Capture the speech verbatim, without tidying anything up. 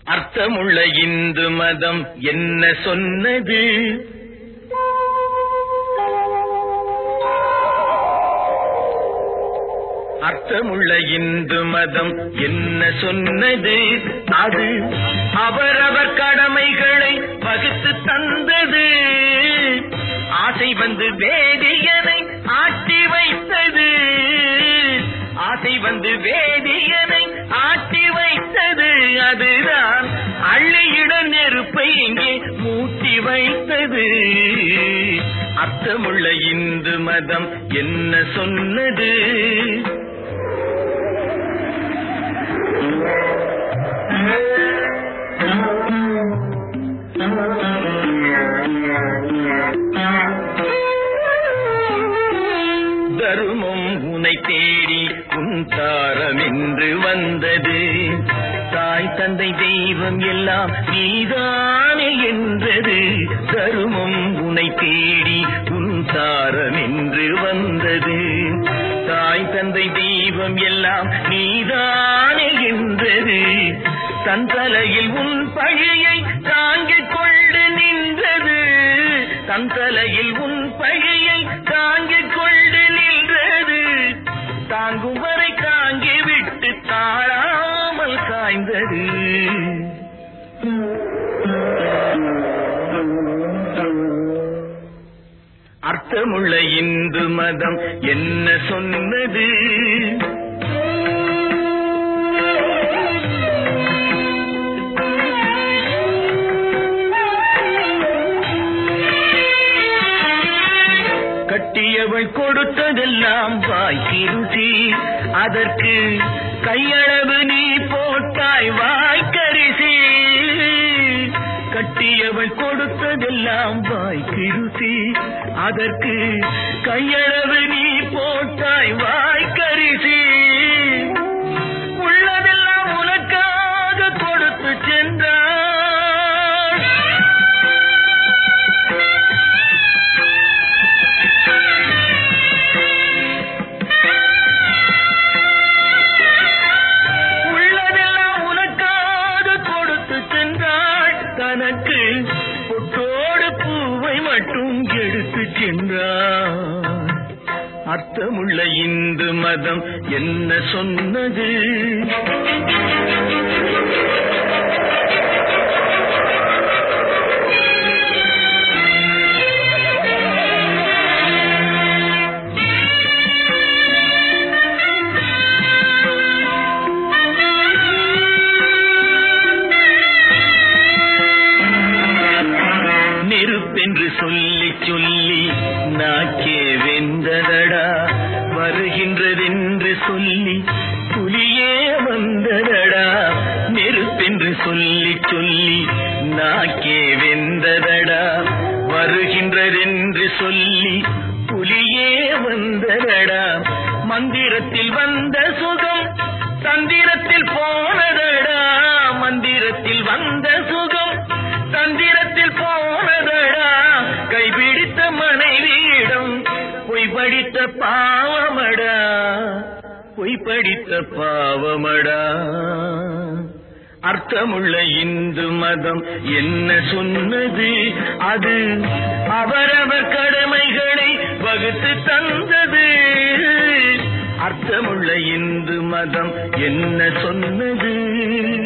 அர்த்தமுள்ள இந்து மதம் என்ன சொன்னது? அர்த்தமுள்ள இந்து மதம் என்ன சொன்னது? அது அவரவர் கடமைகளை வகுத்து தந்தது. ஆசை வந்து வேதியனை ஆட்டி வைத்தது. ஆசை வந்து வேதியனை ஆட்டி வைத்தது. அதுதான் அள்ளியிட நெருப்பை இங்கே மூட்டி வைத்தது. அர்த்தமுள்ள இந்து மதம் என்ன சொன்னது? தருமம் உனை தேடி உன் தாரம் என்று வந்தது. தாய் தந்தை தெய்வம் எல்லாம் நீதானே என்றது. தருமம் உனை தேடி உன் தாரம் என்று வந்தது. தாய் தந்தை தெய்வம் எல்லாம் நீதானே என்றது. தன் தலையில் உன் பழியை தாங்கிக் கொண்டு நின்றது. தன் தலையில் உன் பழியை தாங்கிக் கொண்டு நின்றது. தாங்கும் வரை தாங்கி விட்டு தாழாமல் சாய்ந்தது. அர்த்தமுள்ள இந்து மதம் என்ன சொன்னது? கட்டியவள் கொடுத்ததெல்லாம் வாய்க்கு ருசி. அதற்கு கையளவு நீ போட்டாய் வாய்க்கரிசி. கட்டியவள் கொடுத்ததெல்லாம் வாய்க்கு ருசி. அதற்கு கையளவு நீ போட்டாய் வாய்க்கரிசி. உள்ளதெல்லாம் உனக்காக கொடுத்து சென்றாய். உள்ளதெல்லாம் உனக்காக கொடுத்து சென்றாள். தனக்கு பொட்டோடு பூவை மட்டும் எடுத்து சென்றார். அர்த்தமுள்ள இந்து மதம் என்ன சொன்னது? நெருப்பென்று சொல்லி சொல்லி நாக்கே வெந்ததடா. வருகின்றதென்று சொல்லி புலியே வந்ததடா. நெருப்பென்று சொல்லி சொல்லி நாக்கே வெந்ததடா. வருகின்றதென்று சொல்லி புலியே வந்ததடா. மந்திரத்தில் வந்த சுகம் தந்திரத்தில் போனதடா. மந்திரத்தில் வந்த சுகம் தந்திரத்தில் போனதடா. கைபிடித்த மனைவியிடம் பொய் படித்த பாவமடா. பொய் படித்த பாவமடா. அர்த்தமுள்ள இந்து மதம் என்ன சொன்னது? அது அவரவர் கடமைகளை வகுத்து தந்தது. அர்த்தமுள்ள இந்து மதம் என்ன சொன்னது?